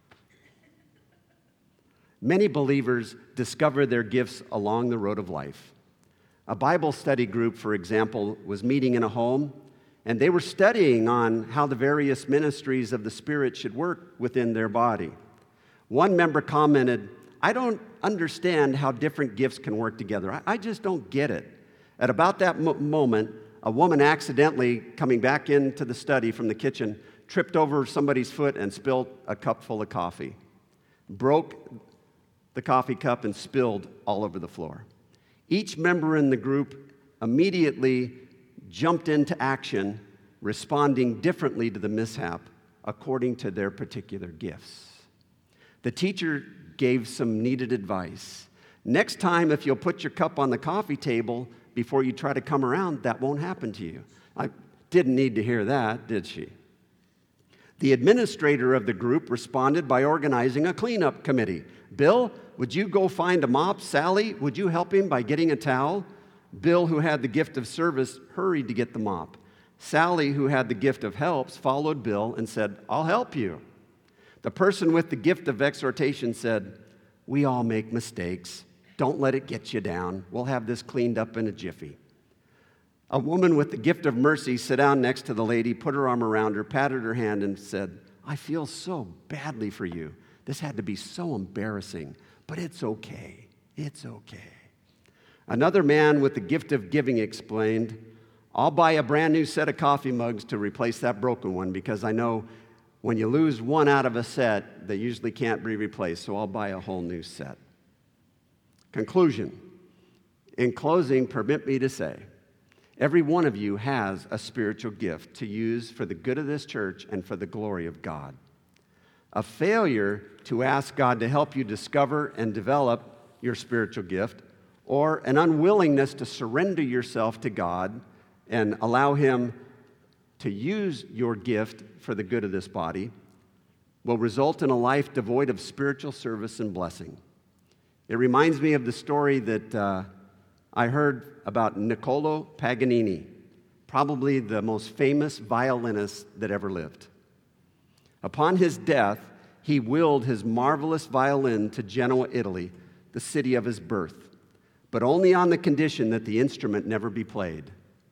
Many believers discover their gifts along the road of life. A Bible study group, for example, was meeting in a home, and they were studying on how the various ministries of the Spirit should work within their body. One member commented, "I don't understand how different gifts can work together. I just don't get it." At about that moment, a woman accidentally, coming back into the study from the kitchen, tripped over somebody's foot and spilled a cup full of coffee, broke the coffee cup and spilled all over the floor. Each member in the group immediately jumped into action, responding differently to the mishap according to their particular gifts. The teacher gave some needed advice. Next time, if you'll put your cup on the coffee table before you try to come around, that won't happen to you. I didn't need to hear that, did she? The administrator of the group responded by organizing a cleanup committee. Bill, would you go find a mop? Sally, would you help him by getting a towel? Bill, who had the gift of service, hurried to get the mop. Sally, who had the gift of helps, followed Bill and said, I'll help you. The person with the gift of exhortation said, we all make mistakes. Don't let it get you down. We'll have this cleaned up in a jiffy. A woman with the gift of mercy sat down next to the lady, put her arm around her, patted her hand, and said, I feel so badly for you. This had to be so embarrassing, but it's okay. It's okay. Another man with the gift of giving explained, I'll buy a brand new set of coffee mugs to replace that broken one because I know when you lose one out of a set, they usually can't be replaced, so I'll buy a whole new set. Conclusion. In closing, permit me to say, every one of you has a spiritual gift to use for the good of this church and for the glory of God. A failure to ask God to help you discover and develop your spiritual gift, or an unwillingness to surrender yourself to God and allow Him to use your gift for the good of this body, will result in a life devoid of spiritual service and blessing. It reminds me of the story that I heard about Niccolò Paganini, probably the most famous violinist that ever lived. Upon his death, he willed his marvelous violin to Genoa, Italy, the city of his birth, but only on the condition that the instrument never be played.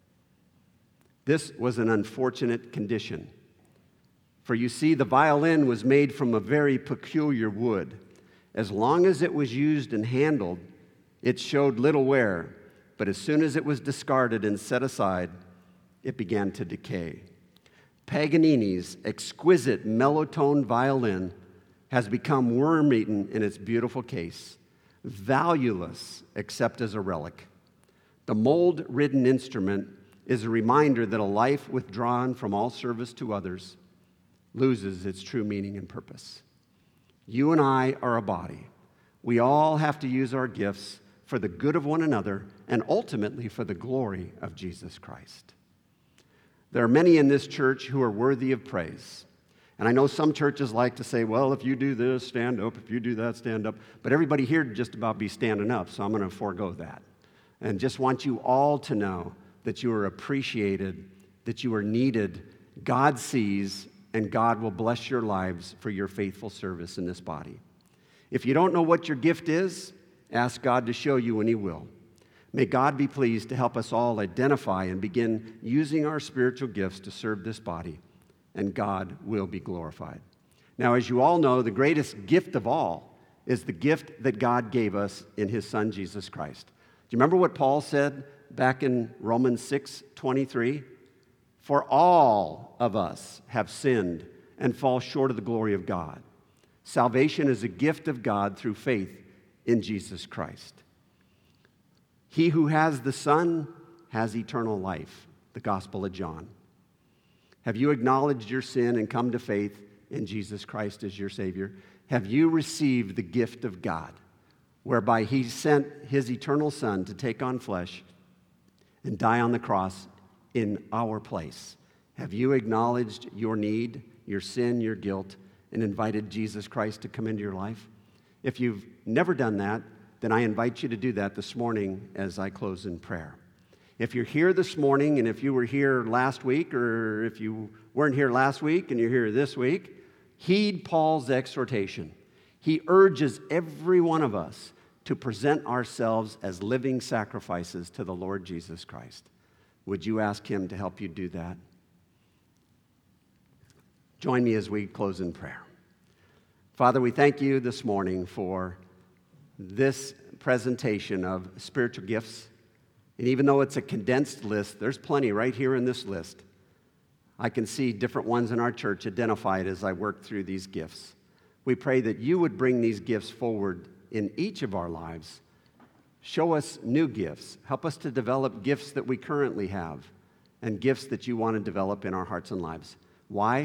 This was an unfortunate condition, for you see, the violin was made from a very peculiar wood. As long as it was used and handled, it showed little wear, but as soon as it was discarded and set aside, it began to decay. Paganini's exquisite mellow-toned violin has become worm-eaten in its beautiful case, valueless except as a relic. The mold-ridden instrument is a reminder that a life withdrawn from all service to others loses its true meaning and purpose. You and I are a body. We all have to use our gifts for the good of one another and ultimately for the glory of Jesus Christ. There are many in this church who are worthy of praise. And I know some churches like to say, well, if you do this, stand up. If you do that, stand up. But everybody here just about be standing up, so I'm going to forego that. And just want you all to know that you are appreciated, that you are needed. God sees, and God will bless your lives for your faithful service in this body. If you don't know what your gift is, ask God to show you, and He will. May God be pleased to help us all identify and begin using our spiritual gifts to serve this body, and God will be glorified. Now, as you all know, the greatest gift of all is the gift that God gave us in His Son, Jesus Christ. Do you remember what Paul said back in Romans 6:23? For all of us have sinned and fall short of the glory of God. Salvation is a gift of God through faith in Jesus Christ. He who has the Son has eternal life, the Gospel of John. Have you acknowledged your sin and come to faith in Jesus Christ as your Savior? Have you received the gift of God, whereby He sent His eternal Son to take on flesh and die on the cross in our place? Have you acknowledged your need, your sin, your guilt, and invited Jesus Christ to come into your life? If you've never done that, then I invite you to do that this morning as I close in prayer. If you're here this morning, and if you were here last week, or if you weren't here last week and you're here this week, heed Paul's exhortation. He urges every one of us to present ourselves as living sacrifices to the Lord Jesus Christ. Would you ask Him to help you do that? Join me as we close in prayer. Father, we thank you this morning for this presentation of spiritual gifts. And even though it's a condensed list, there's plenty right here in this list. I can see different ones in our church identified as I work through these gifts. We pray that you would bring these gifts forward in each of our lives. Show us new gifts. Help us to develop gifts that we currently have and gifts that you want to develop in our hearts and lives. Why?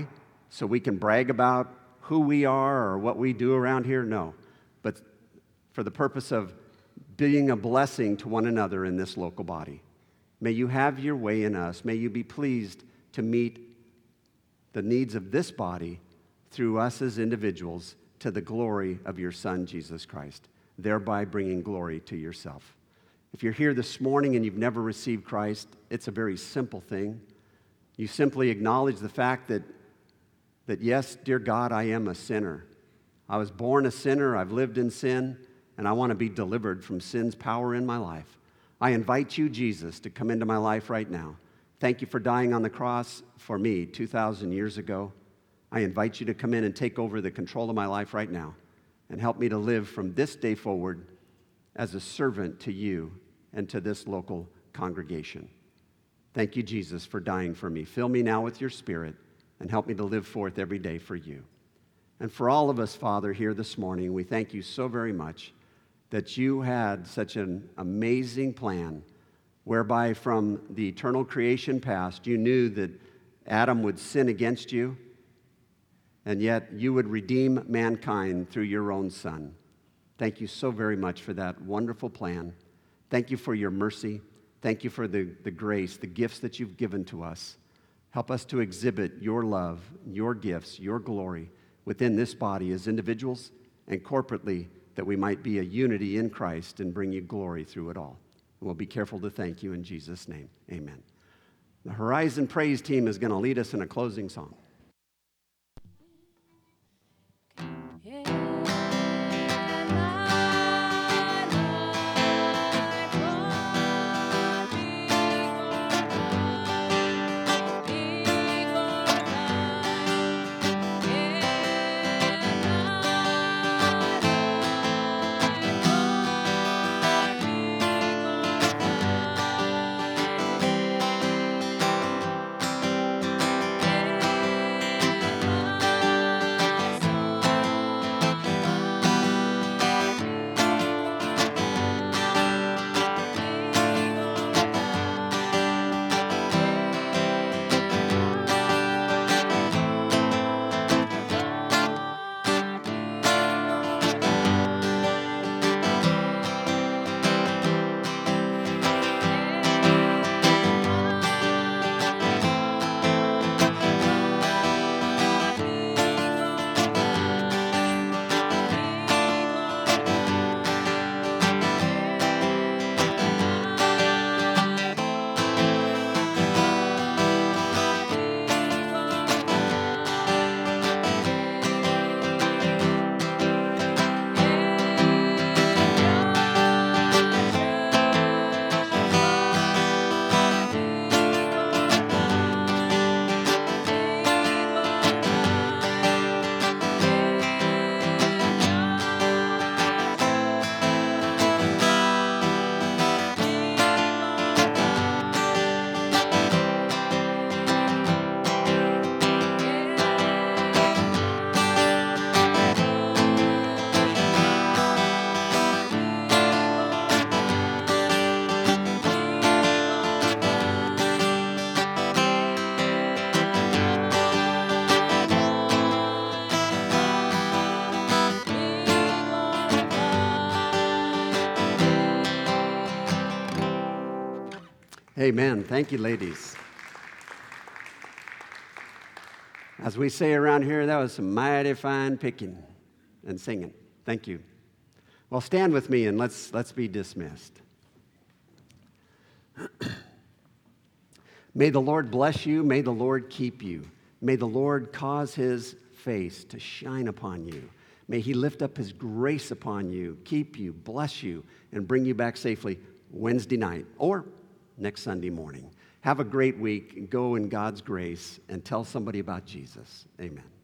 so we can brag about who we are or what we do around here. No, but for the purpose of being a blessing to one another in this local body. May you have your way in us. May you be pleased to meet the needs of this body through us as individuals to the glory of your Son, Jesus Christ, thereby bringing glory to yourself. If you're here this morning and you've never received Christ, it's a very simple thing. You simply acknowledge the fact that yes, dear God, I am a sinner. I was born a sinner, I've lived in sin, and I want to be delivered from sin's power in my life. I invite you, Jesus, to come into my life right now. Thank you for dying on the cross for me 2,000 years ago. I invite you to come in and take over the control of my life right now and help me to live from this day forward as a servant to you and to this local congregation. Thank you, Jesus, for dying for me. Fill me now with your Spirit and help me to live forth every day for you. And for all of us, Father, here this morning, we thank you so very much that you had such an amazing plan whereby from the eternal creation past, you knew that Adam would sin against you, and yet you would redeem mankind through your own Son. Thank you so very much for that wonderful plan. Thank you for your mercy. Thank you for the grace, the gifts that you've given to us. Help us to exhibit your love, your gifts, your glory within this body as individuals and corporately, that we might be a unity in Christ and bring you glory through it all. And we'll be careful to thank you in Jesus' name. Amen. The Horizon Praise team is going to lead us in a closing song. Amen. Thank you, ladies. As we say around here, that was some mighty fine picking and singing. Thank you. Well, stand with me and let's be dismissed. May the Lord bless you. May the Lord keep you. May the Lord cause his face to shine upon you. May he lift up his grace upon you, keep you, bless you, and bring you back safely Wednesday night or next Sunday morning. Have a great week. Go in God's grace and tell somebody about Jesus. Amen.